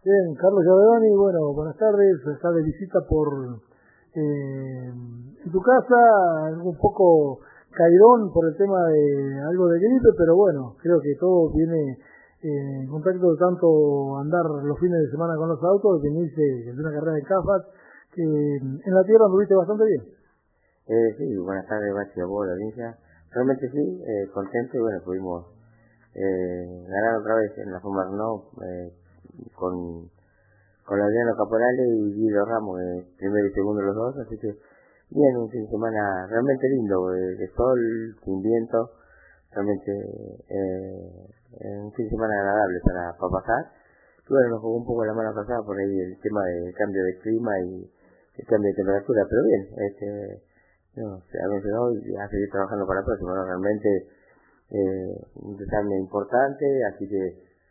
Bien, Carlos Giavelloni, bueno, buenas tardes, acá de visita en tu casa, un poco caidón por el tema de algo de gripe, pero bueno, creo que todo viene en contacto de tanto andar los fines de semana con los autos, venirse de una carrera de CAFAT, que en la tierra anduviste bastante bien. Sí, buenas tardes, Bachi, a vos, la audiencia. Realmente sí, contento y bueno, pudimos ganar otra vez en la Fórmula Renault con Adriano Caporale y Guido Ramos, primero y segundo los dos, así que bien, un fin de semana realmente lindo, de sol, sin viento, realmente un fin de semana agradable para pasar. Y bueno, nos jugó un poco la mano pasada por ahí el tema del cambio de clima y el cambio de temperatura, pero bien, no, se ha mencionado y a seguir trabajando para la próxima, ¿no? Realmente un detalle importante, así que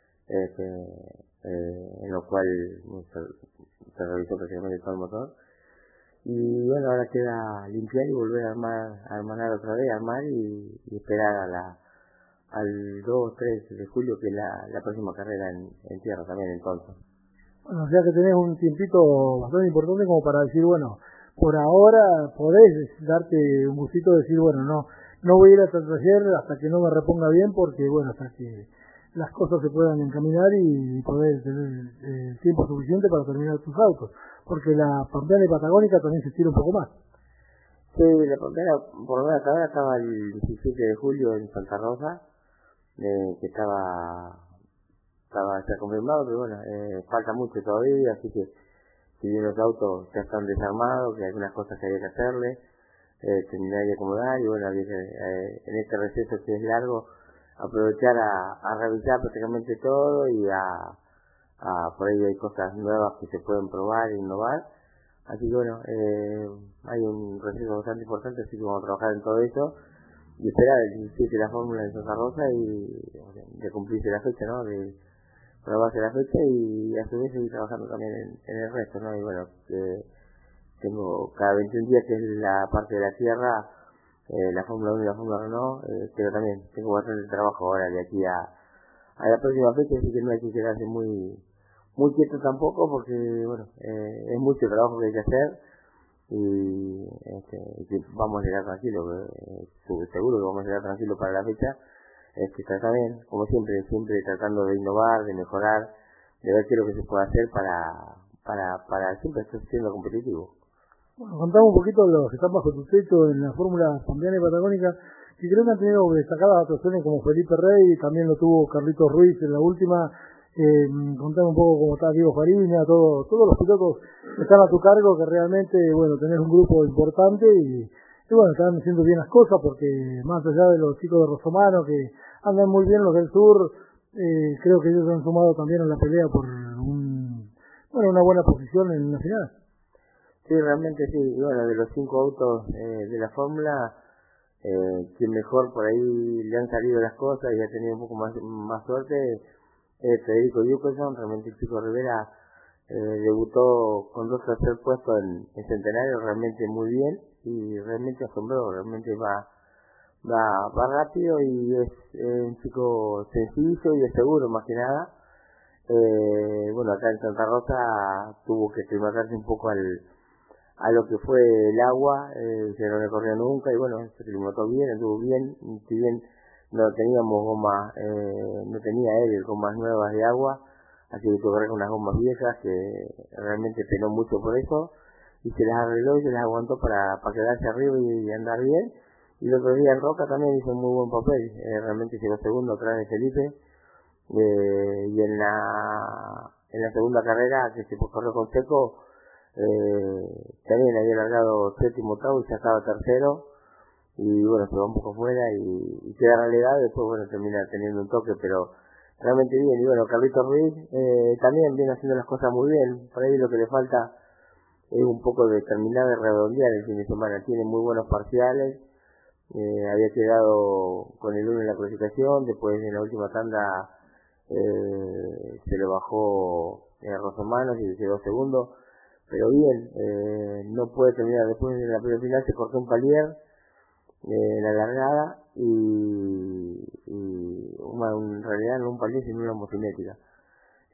en lo cual se revisó prácticamente todo el motor. Y bueno, ahora queda limpiar y volver a armar otra vez, armar y esperar al 2-3 de julio, que es la próxima carrera en tierra también, entonces. Bueno, ya que tenés un tiempito bastante importante como para decir, bueno, por ahora podés darte un gustito de decir, bueno, no voy a ir hasta el taller hasta que no me reponga bien, porque bueno, hasta que las cosas se puedan encaminar y poder tener el tiempo suficiente para terminar tus autos, porque la Pampeana y Patagónica también se estira un poco más. Sí, la Pampeana, por lo menos ahora estaba el 17 de julio en Santa Rosa, que estaba ya confirmado, pero bueno, falta mucho todavía, así que si bien los autos ya están desarmados, que hay algunas cosas que había que hacerle, terminar de acomodar y bueno, había que, en este receso que es largo, aprovechar a revisar prácticamente todo y por ahí hay cosas nuevas que se pueden probar e innovar. Así que bueno, hay un receso bastante importante, así que vamos a trabajar en todo eso y esperar el 17 la fórmula en Santa Rosa y de cumplirse la fecha, ¿no? De probarse la fecha y a su vez seguir trabajando también en el resto, ¿no? Y bueno, tengo cada 21 días, que es la parte de la tierra, la Fórmula 1 y la Fórmula Renault, pero también tengo bastante trabajo ahora de aquí a la próxima fecha, así que no hay que quedarse muy quieto tampoco, porque bueno, es mucho trabajo que hay que hacer y que vamos a llegar tranquilos, seguro que vamos a llegar tranquilos para la fecha. Que está también, como siempre tratando de innovar, de mejorar, de ver qué es lo que se puede hacer para siempre estar siendo competitivo. Bueno, contamos un poquito los que están bajo tu techo en la Fórmula Pampeana y Patagónica, que creo que han tenido destacadas actuaciones como Felipe Rey, también lo tuvo Carlitos Ruiz en la última. Contame un poco cómo está Diego Fariña, todos los pilotos que están a tu cargo, que realmente, bueno, tenés un grupo importante y bueno, están haciendo bien las cosas, porque más allá de los chicos de Rosomano, que andan muy bien los del sur, creo que ellos han sumado también a la pelea por una buena posición en la final. Sí, realmente sí. Y bueno, de los 5 autos de la Fórmula, quien mejor por ahí le han salido las cosas y ha tenido un poco más suerte es Federico Jürgensen. Realmente el chico Rivera debutó con 2 tercer puestos en Centenario, realmente muy bien y realmente asombró, realmente va rápido y es un chico sencillo y es seguro más que nada. Bueno, acá en Santa Rosa tuvo que aclimatarse un poco a lo que fue el agua, que no le corrió nunca y bueno, se aclimató bien, estuvo bien, si bien no teníamos gomas, no tenía él gomas nuevas de agua, así que tuvo que correr con unas gomas viejas, que realmente penó mucho por eso y se las arregló y se las aguantó para quedarse arriba y andar bien. Y el otro día en Roca también hizo un muy buen papel, realmente llegó segundo atrás de Felipe, y en la segunda carrera que se corrió con Checo, también había largado séptimo, octavo y sacaba tercero, y bueno, se va un poco fuera y queda relegado, y después bueno, termina teniendo un toque, pero realmente bien. Y bueno, Carlitos Ruiz también viene haciendo las cosas muy bien, por ahí lo que le falta es un poco de terminar de redondear el fin de semana, tiene muy buenos parciales, había quedado con el 1 en la clasificación, después en la última tanda se le bajó Rosomanos y quedó segundo, pero bien, no puede terminar. Después en la primera final se cortó un palier en la largada y en realidad no un palier sino una motocinética.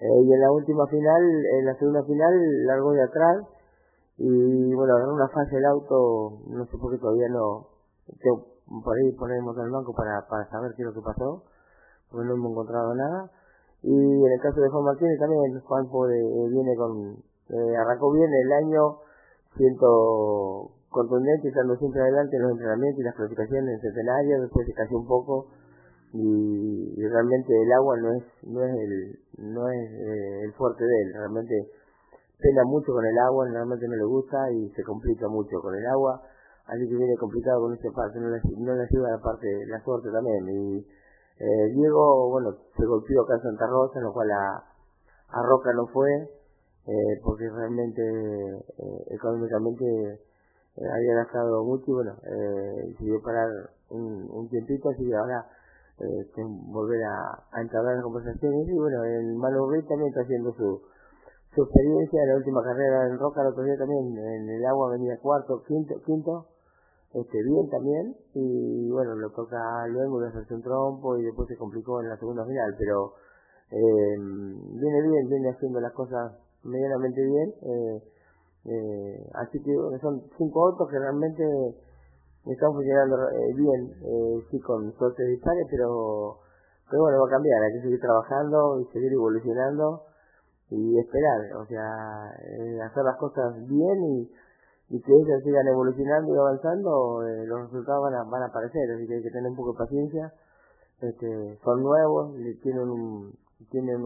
Y en la última final, en la segunda final, largó de atrás y bueno, agarró una falla el auto, no sé por qué todavía no, por ahí ponemos al banco para saber qué es lo que pasó, porque no hemos encontrado nada. Y en el caso de Juan Martínez también, Juanpo viene arrancó bien el año, siento contundente, estando siempre adelante en los entrenamientos y las clasificaciones en Centenario, después se cayó un poco y realmente el agua no es el fuerte de él, realmente pena mucho con el agua, realmente no le gusta y se complica mucho con el agua, así que viene complicado con esa parte, no le ayuda la parte, la suerte también. Y Diego, bueno, se golpeó acá en Santa Rosa, en lo cual a Roca no fue, porque realmente económicamente había gastado mucho y bueno, decidió parar un tiempito, así que ahora volver a entablar las conversaciones. Y bueno, el Manu Rey también está haciendo su experiencia en la última carrera en Roca, el otro día también en el agua venía cuarto, quinto, bien también, y bueno, lo toca luego de hacerse un trompo y después se complicó en la segunda final, pero viene bien, viene haciendo las cosas medianamente bien, así que bueno, son 5 autos que realmente están funcionando bien, sí con suerte dispares, pero bueno, va a cambiar, hay que seguir trabajando y seguir evolucionando y esperar, o sea, hacer las cosas bien y que ellos sigan evolucionando y avanzando, los resultados van a aparecer, así que hay que tener un poco de paciencia. Son nuevos, tienen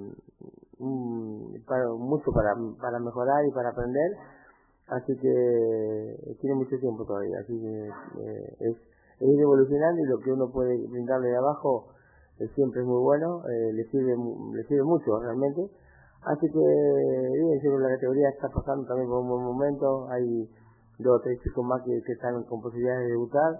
mucho para mejorar y para aprender, así que tiene mucho tiempo todavía, así que es ir evolucionando y lo que uno puede brindarle de abajo siempre es muy bueno, le sirve mucho realmente. Así que bien, yo creo que la categoría está pasando también por un buen momento, hay 2 o 3 chicos más que están con posibilidades de debutar,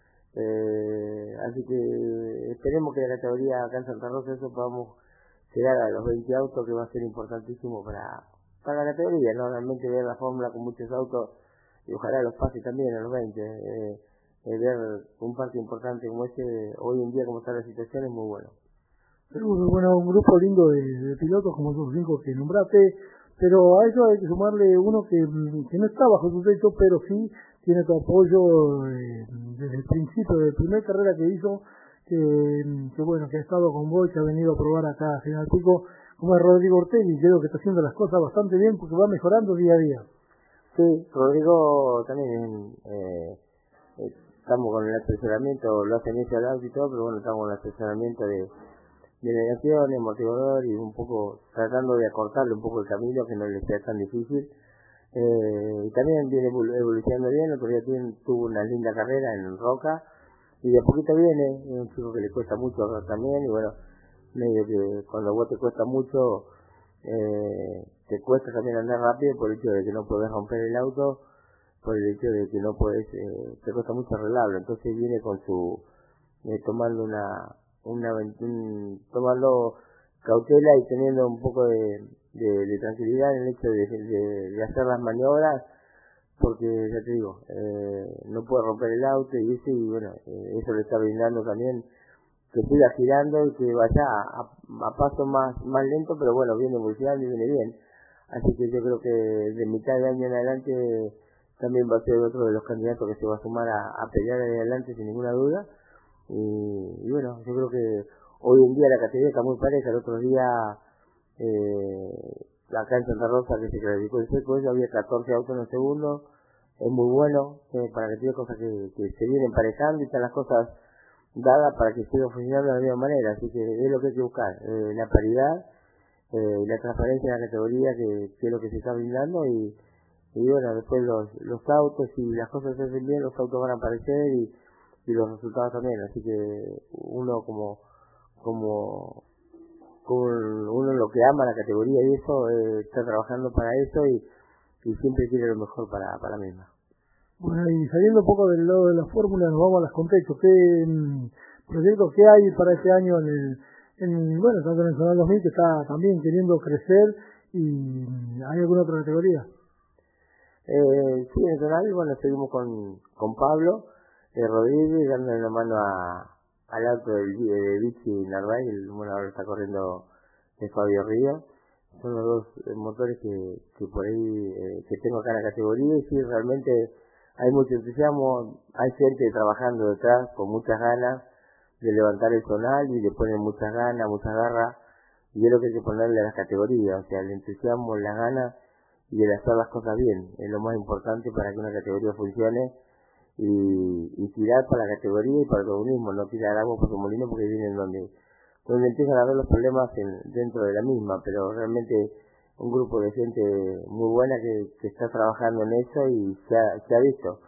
así que esperemos que la categoría acá en Santa Rosa eso podamos llegar a los 20 autos, que va a ser importantísimo para la categoría, ¿no? Realmente ver la fórmula con muchos autos y ojalá los pase también a los 20, ver un parque importante como este, hoy en día como está la situación, es muy bueno. Seguro, bueno, un grupo lindo de pilotos como esos 5 que nombraste, pero a eso hay que sumarle uno que no está bajo tu techo, pero sí tiene tu apoyo desde el principio, desde la primera carrera que hizo, que bueno, que ha estado con vos, que ha venido a probar acá a General Pico, como es Rodrigo Ortegui. Creo que está haciendo las cosas bastante bien porque va mejorando día a día. Sí, Rodrigo también estamos con el asesoramiento, lo hacen ellos al auto y todo, pero bueno, estamos con el asesoramiento de delegación, motivador y un poco tratando de acortarle un poco el camino, que no le sea tan difícil. Y también viene evolucionando bien, el otro día tuvo una linda carrera en Roca y de a poquito viene, es un chico que le cuesta mucho también y bueno, medio que cuando vos te cuesta mucho, te cuesta también andar rápido por el hecho de que no podés romper el auto, por el hecho de que no podés, te cuesta mucho arreglarlo, entonces viene con tomando tomando cautela y teniendo un poco de tranquilidad en el hecho de hacer las maniobras, porque ya te digo, no puede romper el auto y eso, y bueno, eso le está brindando también que siga girando y que vaya a paso más lento, pero bueno, viene evolucionando y viene bien. Así que yo creo que de mitad de año en adelante también va a ser otro de los candidatos que se va a sumar a pelear ahí adelante sin ninguna duda. Y bueno, yo creo que hoy en día la categoría está muy pareja. El otro día acá en Santa Rosa, que se clasificó el seco, había 14 autos en el segundo, es muy bueno para que tiene cosas que se vienen emparejando y están las cosas dadas para que siga funcionando de la misma manera, así que es lo que hay que buscar, la paridad, la transparencia de la categoría, que es lo que se está brindando, y bueno, después los autos, si las cosas se hacen bien, los autos van a aparecer y los resultados también, así que uno como uno lo que ama la categoría y eso, está trabajando para eso y siempre quiere lo mejor para la misma. Bueno, y saliendo un poco del lado de la fórmula, nos vamos a las contextos. ¿Qué proyectos que hay para este año bueno, tanto en el Nacional 2000, que está también queriendo crecer, y hay alguna otra categoría? Sí, en el Nacional, bueno, seguimos con Pablo Rodríguez, dándole la mano al auto de Vichy Narváez, bueno, ahora está corriendo de Fabio Río. Son los dos motores que por ahí que tengo acá en la categoría, y sí, realmente hay mucho entusiasmo, hay gente trabajando detrás con muchas ganas de levantar el zonal, y le ponen muchas ganas, muchas garras, y es lo que hay que ponerle a las categorías, o sea, el entusiasmo, las ganas y el hacer las cosas bien, es lo más importante para que una categoría funcione, y tirar para la categoría y para el comunismo, no tirar agua por su molino, porque vienen donde empiezan a ver los problemas dentro de la misma, pero realmente un grupo de gente muy buena que está trabajando en eso, y se ha visto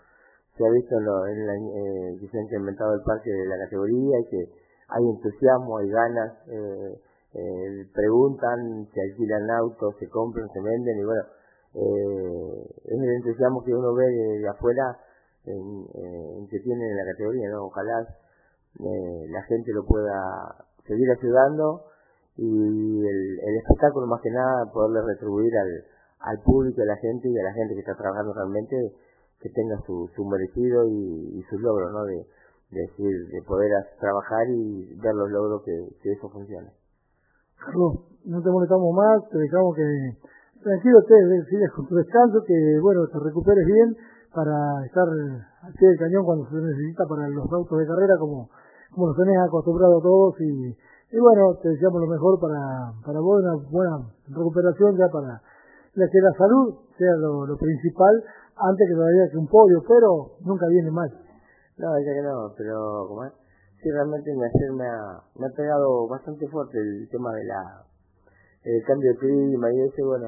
que se ha implementado el parque de la categoría, y que hay entusiasmo, hay ganas, preguntan, se alquilan autos, se compran, se venden, y bueno, es el entusiasmo que uno ve de afuera que tienen en la categoría, ¿no? Ojalá la gente lo pueda seguir ayudando, y el espectáculo, más que nada, poderle retribuir al público, a la gente, y a la gente que está trabajando realmente, que tenga su merecido y sus logros, ¿no? De poder trabajar y ver los logros que eso funcione. Carlos, no te molestamos más, te dejamos que tranquilo sigas con tu descanso, que bueno, te recuperes bien para estar al pie del cañón cuando se necesita para los autos de carrera, como nos tenés acostumbrado a todos, y bueno, te deseamos lo mejor para vos, una buena recuperación ya para que la salud sea lo principal, antes que todavía que un podio, pero nunca viene mal. No, ya que no, pero como es, sí, realmente me ha pegado bastante fuerte el tema de el cambio de clima y eso, bueno,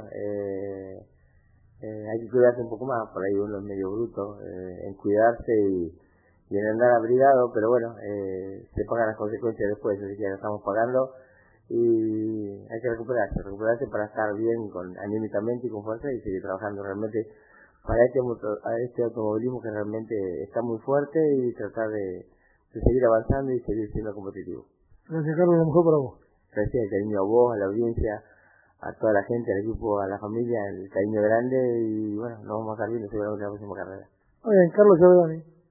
hay que cuidarse un poco más, por ahí uno es medio bruto en cuidarse y en andar abrigado, pero bueno, se pagan las consecuencias después, así que lo estamos pagando, y hay que recuperarse para estar bien anímicamente y con fuerza, y seguir trabajando realmente para este automovilismo que realmente está muy fuerte, y tratar de seguir avanzando y seguir siendo competitivo. Gracias, Carlos, lo mejor para vos. Gracias, el cariño a vos, a la audiencia, a toda la gente, al equipo, a la familia, el cariño grande, y bueno, nos vamos a estar viendo seguramente en la próxima carrera. Muy bien, Carlos Giordani.